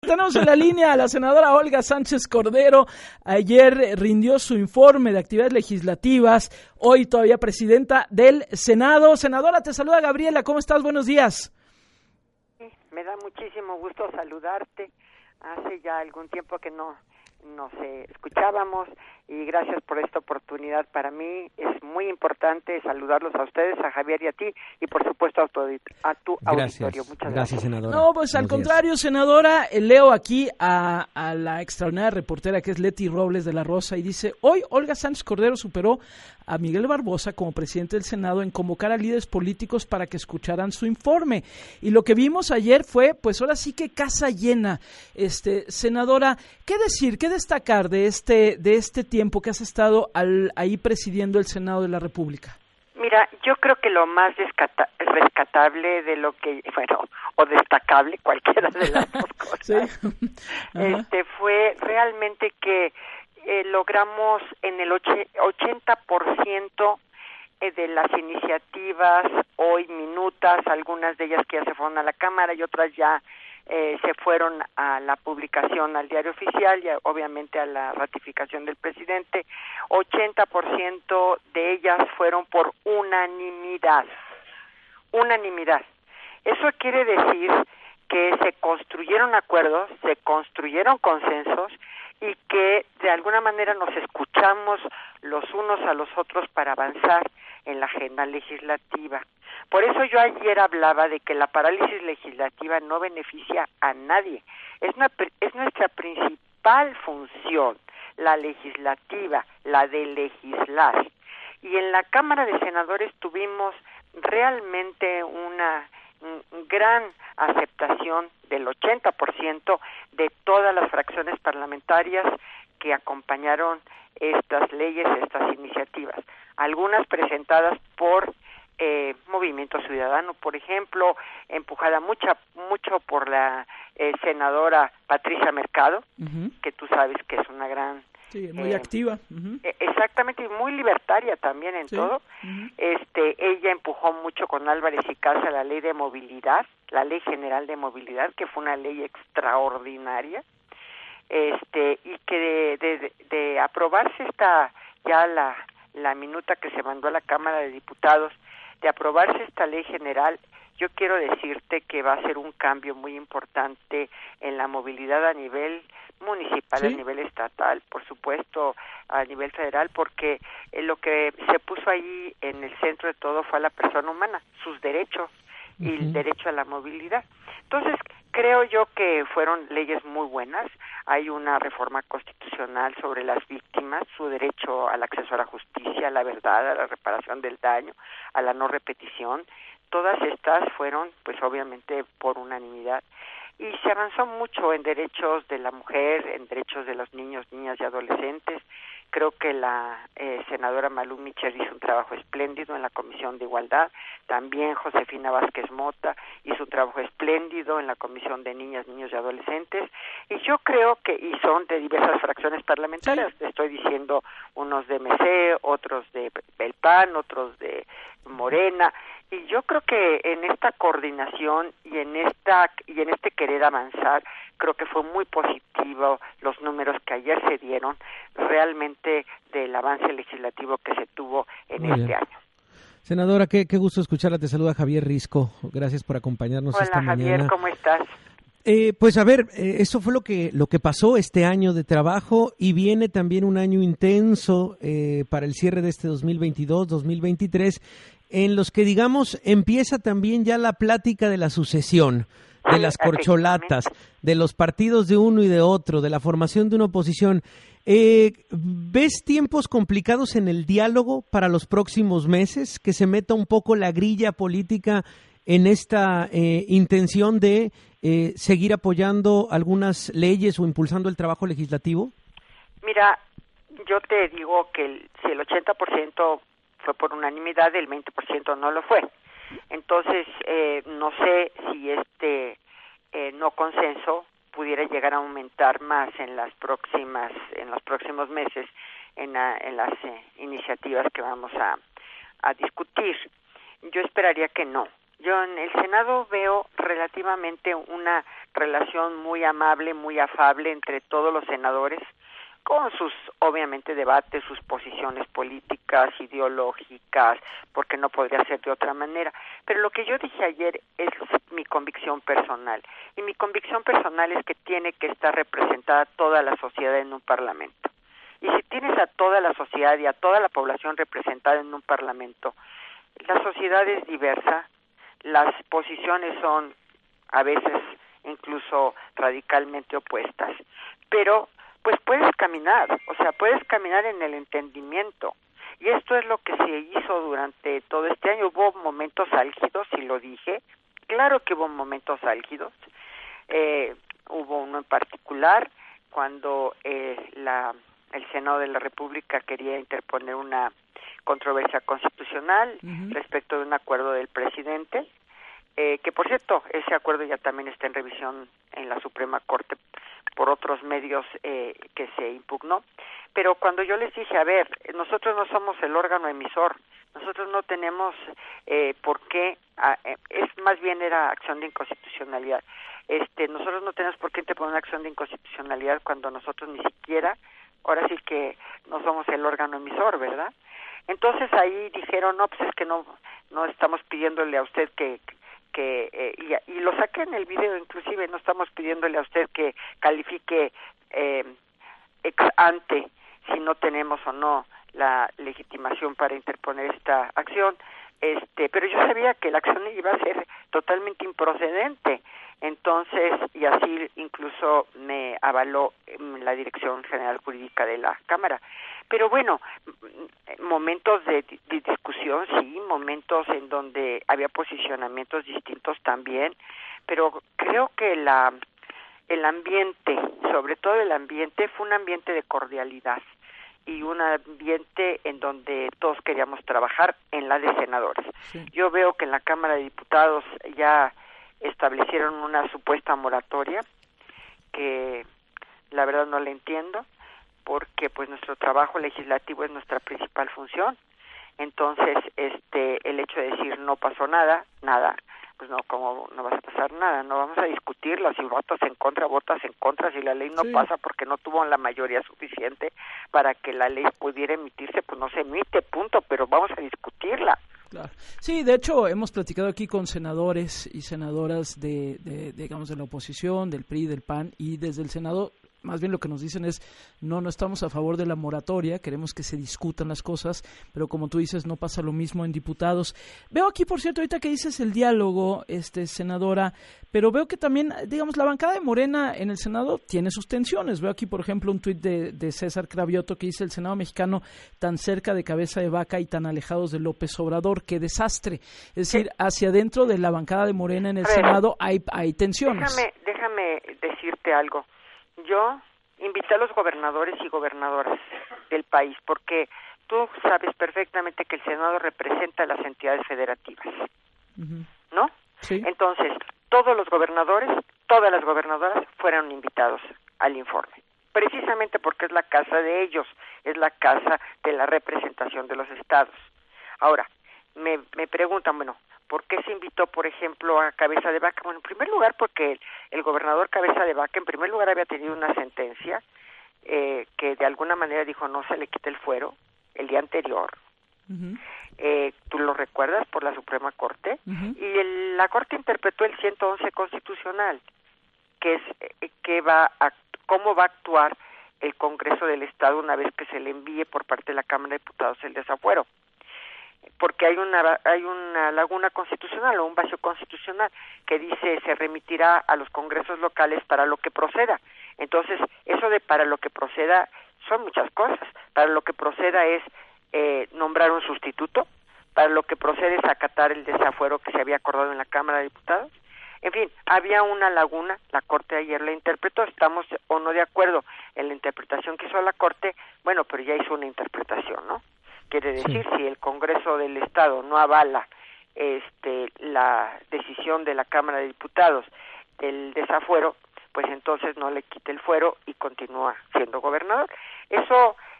Tenemos en la línea a la senadora Olga Sánchez Cordero. Ayer rindió su informe de actividades legislativas, hoy todavía presidenta del Senado. Senadora, te saluda Gabriela, ¿cómo estás? Buenos días. Me da muchísimo gusto saludarte. Hace ya algún tiempo que no nos escuchábamos y gracias por esta oportunidad. Para mí es muy importante saludarlos a ustedes, a Javier y a ti, y por supuesto a tu auditorio. Muchas gracias, senadora. No, pues al contrario, senadora, leo aquí a la extraordinaria reportera que es Leti Robles de la Rosa y dice: hoy Olga Sánchez Cordero superó a Miguel Barbosa como presidente del Senado en convocar a líderes políticos para que escucharan su informe. Y lo que vimos ayer fue, pues ahora sí que casa llena. Senadora, ¿qué decir, qué destacar de este tiempo que has estado ahí presidiendo el Senado de la República? Mira, yo creo que lo más rescatable de lo que, o destacable, cualquiera de las dos cosas, ¿sí? Fue realmente que logramos en el 80% de las iniciativas hoy minutas, algunas de ellas que ya se fueron a la Cámara y otras ya se fueron a la publicación al Diario Oficial y obviamente a la ratificación del presidente. 80% de ellas fueron por unanimidad. Eso quiere decir que se construyeron acuerdos, se construyeron consensos y que de alguna manera nos escuchamos los unos a los otros para avanzar en la agenda legislativa. Por eso yo ayer hablaba de que la parálisis legislativa no beneficia a nadie. Es nuestra principal función, la legislativa, la de legislar. Y en la Cámara de Senadores tuvimos realmente una gran aceptación del 80% de todas las fracciones parlamentarias que acompañaron estas leyes, estas iniciativas. Algunas presentadas por Movimiento Ciudadano, por ejemplo, empujada mucho por la senadora Patricia Mercado, que tú sabes que es una gran... Sí, muy activa. Exactamente, y muy libertaria también en todo. Ella empujó mucho con Álvarez y Casa la ley de movilidad, la ley general de movilidad, que fue una ley extraordinaria, y que de aprobarse la minuta que se mandó a la Cámara de Diputados, de aprobarse esta ley general, yo quiero decirte que va a ser un cambio muy importante en la movilidad a nivel municipal, a nivel estatal, por supuesto a nivel federal, porque lo que se puso ahí en el centro de todo fue a la persona humana, sus derechos y el derecho a la movilidad. Entonces, creo yo que fueron leyes muy buenas. Hay una reforma constitucional sobre las víctimas, su derecho al acceso a la justicia, a la verdad, a la reparación del daño, a la no repetición. Todas estas fueron, pues obviamente, por unanimidad. Y se avanzó mucho en derechos de la mujer, en derechos de los niños, niñas y adolescentes. Creo que la senadora Malú Micher hizo un trabajo espléndido en la Comisión de Igualdad. También Josefina Vázquez Mota hizo un trabajo espléndido en la Comisión de Niñas, Niños y Adolescentes. Y yo creo y son de diversas fracciones parlamentarias. Estoy diciendo unos de MC, otros de el PAN, otros de Morena. Y yo creo que en esta coordinación y en este querer avanzar, creo que fue muy positivo los números que ayer se dieron realmente del avance legislativo que se tuvo en este año. Senadora, qué gusto escucharla. Te saluda Javier Risco. Gracias por acompañarnos esta mañana. Hola, Javier, ¿cómo estás? Pues a ver, eso fue lo que pasó este año de trabajo y viene también un año intenso para el cierre de este 2022-2023, en los que, digamos, empieza también ya la plática de la sucesión, de las corcholatas, de los partidos de uno y de otro, de la formación de una oposición. ¿Ves tiempos complicados en el diálogo para los próximos meses? Que se meta un poco la grilla política en esta intención de seguir apoyando algunas leyes o impulsando el trabajo legislativo? Mira, yo te digo que si el 80% fue por unanimidad, el 20% no lo fue. Entonces, no sé si no consenso pudiera llegar a aumentar más en los próximos meses en las iniciativas que vamos a discutir. Yo esperaría que no. Yo en el Senado veo relativamente una relación muy amable, muy afable entre todos los senadores, con sus, obviamente, debates, sus posiciones políticas, ideológicas, porque no podría ser de otra manera. Pero lo que yo dije ayer es mi convicción personal, y mi convicción personal es que tiene que estar representada toda la sociedad en un parlamento. Y si tienes a toda la sociedad y a toda la población representada en un parlamento, la sociedad es diversa, las posiciones son a veces incluso radicalmente opuestas, pero pues puedes caminar en el entendimiento, y esto es lo que se hizo durante todo este año. Hubo momentos álgidos, y lo dije, claro que hubo momentos álgidos, hubo uno en particular cuando el Senado de la República quería interponer una controversia constitucional respecto de un acuerdo del presidente, que por cierto, ese acuerdo ya también está en revisión en la Suprema Corte por otros medios que se impugnó. Pero cuando yo les dije, a ver, nosotros no somos el órgano emisor, nosotros no tenemos por qué, es más bien era acción de inconstitucionalidad, nosotros no tenemos por qué interponer una acción de inconstitucionalidad cuando nosotros ni siquiera, ahora sí que no somos el órgano emisor, ¿verdad? Entonces ahí dijeron, no, pues es que no estamos pidiéndole a usted y lo saqué en el video, inclusive no estamos pidiéndole a usted que califique ex ante si no tenemos o no la legitimación para interponer esta acción, pero yo sabía que la acción iba a ser totalmente improcedente. Entonces, y así incluso me avaló la Dirección General Jurídica de la Cámara. Pero bueno, momentos de discusión, sí, momentos en donde había posicionamientos distintos también, pero creo que el ambiente, sobre todo el ambiente, fue un ambiente de cordialidad y un ambiente en donde todos queríamos trabajar en la de senadores. Sí. Yo veo que en la Cámara de Diputados ya establecieron una supuesta moratoria que la verdad no la entiendo, porque pues nuestro trabajo legislativo es nuestra principal función. Entonces el hecho de decir no pasó nada, pues no, como no va a pasar nada, no vamos a discutirlo, si votas en contra, si la ley no pasa porque no tuvo la mayoría suficiente para que la ley pudiera emitirse, pues no se emite, punto, pero vamos a discutirla. Claro. Sí, de hecho hemos platicado aquí con senadores y senadoras digamos de la oposición, del PRI, del PAN, y desde el Senado más bien lo que nos dicen es no estamos a favor de la moratoria, queremos que se discutan las cosas, pero como tú dices no pasa lo mismo en diputados. Veo aquí, por cierto, ahorita que dices el diálogo, senadora, pero veo que también, digamos, la bancada de Morena en el Senado tiene sus tensiones. Veo aquí, por ejemplo, un tuit de César Cravioto que dice: el Senado mexicano tan cerca de cabeza de vaca y tan alejados de López Obrador, qué desastre. Es decir, hacia adentro de la bancada de Morena en el Senado hay tensiones. Déjame decirte algo. Yo invité a los gobernadores y gobernadoras del país porque tú sabes perfectamente que el Senado representa a las entidades federativas, ¿no? Sí. Entonces, todos los gobernadores, todas las gobernadoras fueron invitados al informe, precisamente porque es la casa de ellos, es la casa de la representación de los estados. Ahora, me preguntan, bueno, ¿por qué se invitó, por ejemplo, a Cabeza de Vaca? Bueno, en primer lugar, porque el gobernador Cabeza de Vaca, en primer lugar, había tenido una sentencia que de alguna manera dijo no se le quite el fuero el día anterior. ¿Tú lo recuerdas? Por la Suprema Corte. Y la Corte interpretó el 111 constitucional, que es cómo va a actuar el Congreso del Estado una vez que se le envíe por parte de la Cámara de Diputados el desafuero. Porque hay una laguna constitucional o un vacío constitucional que dice se remitirá a los congresos locales para lo que proceda. Entonces, eso de para lo que proceda son muchas cosas. Para lo que proceda es nombrar un sustituto, para lo que procede es acatar el desafuero que se había acordado en la Cámara de Diputados. En fin, había una laguna, la Corte ayer la interpretó, estamos o no de acuerdo en la interpretación que hizo la Corte, bueno, pero ya hizo una interpretación, ¿no? Quiere decir, si el Congreso del Estado no avala la decisión de la Cámara de Diputados del desafuero, pues entonces no le quite el fuero y continúa siendo gobernador. Eso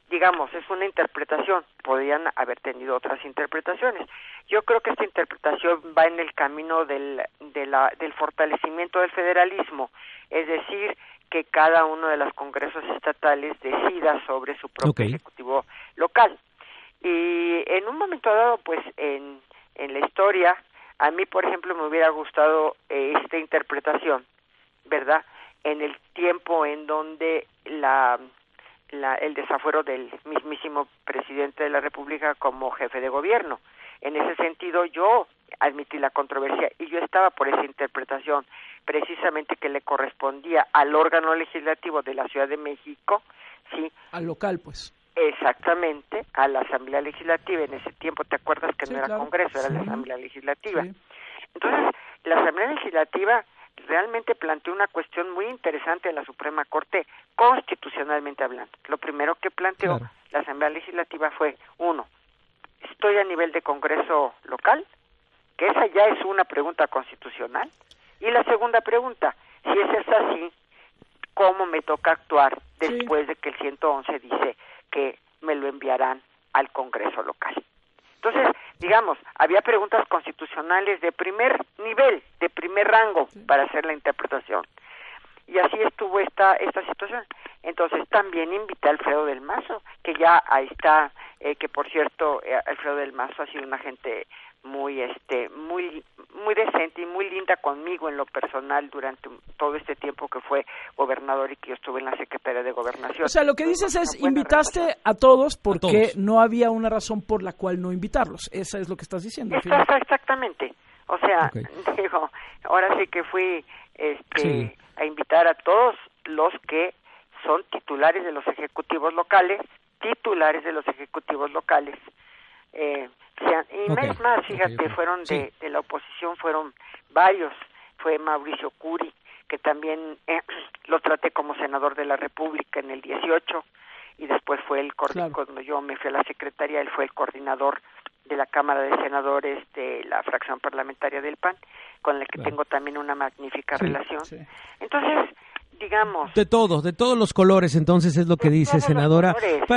digamos, es una interpretación, podrían haber tenido otras interpretaciones. Yo creo que esta interpretación va en el camino del fortalecimiento del federalismo, es decir, que cada uno de los congresos estatales decida sobre su propio ejecutivo local. Y en un momento dado, pues, en la historia, a mí, por ejemplo, me hubiera gustado esta interpretación, ¿verdad?, en el tiempo en donde el desafuero del mismísimo presidente de la República como jefe de gobierno. En ese sentido, yo admití la controversia y yo estaba por esa interpretación, precisamente que le correspondía al órgano legislativo de la Ciudad de México, sí, al local, pues. Exactamente, a la Asamblea Legislativa. En ese tiempo, ¿te acuerdas que no era claro. Congreso, era la Asamblea Legislativa? Sí. Entonces, la Asamblea Legislativa realmente planteó una cuestión muy interesante en la Suprema Corte, constitucionalmente hablando. Lo primero que planteó la Asamblea Legislativa fue, uno, ¿estoy a nivel de Congreso local? Que esa ya es una pregunta constitucional. Y la segunda pregunta, si esa es así, ¿cómo me toca actuar después de que el 111 dice que me lo enviarán al Congreso local? Entonces, digamos, había preguntas constitucionales de primer nivel, de primer rango para hacer la interpretación. Y así estuvo esta situación. Entonces, también invité a Alfredo del Mazo, que ya ahí está, que por cierto, Alfredo del Mazo ha sido una gente muy decente y muy linda conmigo en lo personal durante todo este tiempo que fue gobernador y que yo estuve en la Secretaría de Gobernación. O sea, lo que dices es, invitaste a todos porque no había una razón por la cual no invitarlos. Esa es lo que estás diciendo. Exactamente. O sea, digo, ahora sí que fui a invitar a todos los que son titulares de los ejecutivos locales, es más, fíjate, fueron de la oposición, fueron varios. Fue Mauricio Curi, que también lo traté como senador de la República en el 18, y después fue cuando yo me fui a la Secretaría, él fue el coordinador de la Cámara de Senadores de la fracción parlamentaria del PAN, con la que tengo también una magnífica relación. Entonces, digamos, de todos los colores, entonces es lo que dice, senadora.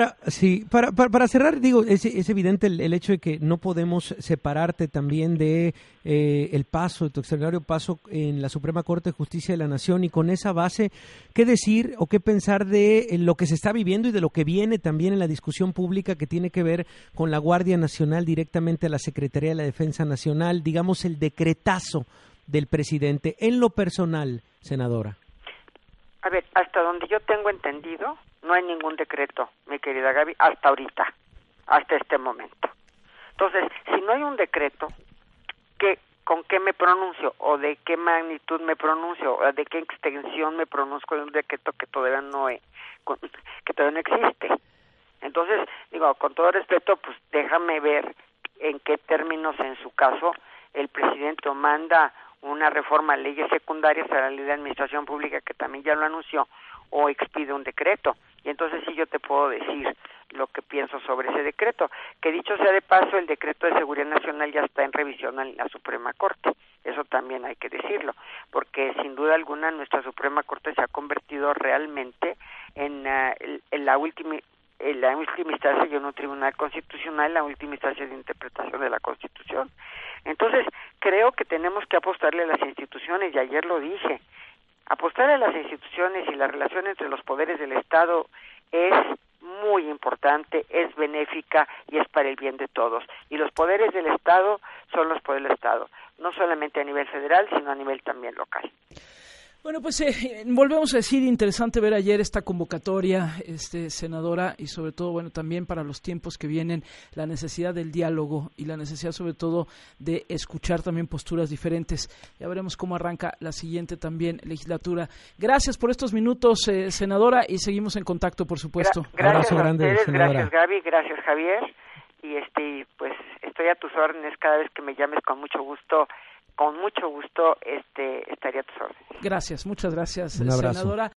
Para cerrar, digo, es evidente el hecho de que no podemos separarte también de el paso, de tu extraordinario paso en la Suprema Corte de Justicia de la Nación, y con esa base, ¿qué decir o qué pensar de lo que se está viviendo y de lo que viene también en la discusión pública que tiene que ver con la Guardia Nacional directamente a la Secretaría de la Defensa Nacional, digamos el decretazo del presidente en lo personal, senadora? A ver, hasta donde yo tengo entendido, no hay ningún decreto, mi querida Gaby, hasta ahorita, hasta este momento. Entonces, si no hay un decreto, ¿con qué me pronuncio? ¿O de qué magnitud me pronuncio? ¿O de qué extensión me pronuncio de un decreto que todavía no existe? Entonces, digo, con todo respeto, pues déjame ver en qué términos, en su caso, el presidente manda una reforma a leyes secundarias, a la ley de administración pública, que también ya lo anunció, o expide un decreto. Y entonces sí yo te puedo decir lo que pienso sobre ese decreto, que dicho sea de paso, el decreto de seguridad nacional ya está en revisión en la Suprema Corte. Eso también hay que decirlo, porque sin duda alguna nuestra Suprema Corte se ha convertido realmente en la última instancia y en un tribunal constitucional, la última instancia de interpretación de la Constitución. Entonces, creo que tenemos que apostarle a las instituciones, y ayer lo dije, apostar a las instituciones y la relación entre los poderes del Estado es muy importante, es benéfica y es para el bien de todos. Y los poderes del Estado son los poderes del Estado, no solamente a nivel federal, sino a nivel también local. Bueno, pues volvemos a decir, interesante ver ayer esta convocatoria, senadora, y sobre todo, bueno, también para los tiempos que vienen, la necesidad del diálogo y la necesidad sobre todo de escuchar también posturas diferentes. Ya veremos cómo arranca la siguiente también legislatura. Gracias por estos minutos, senadora, y seguimos en contacto, por supuesto. Gracias a ustedes, gracias Gaby, gracias Javier, y pues estoy a tus órdenes cada vez que me llames, con mucho gusto. Estaría a tus órdenes. Gracias, muchas gracias, senadora.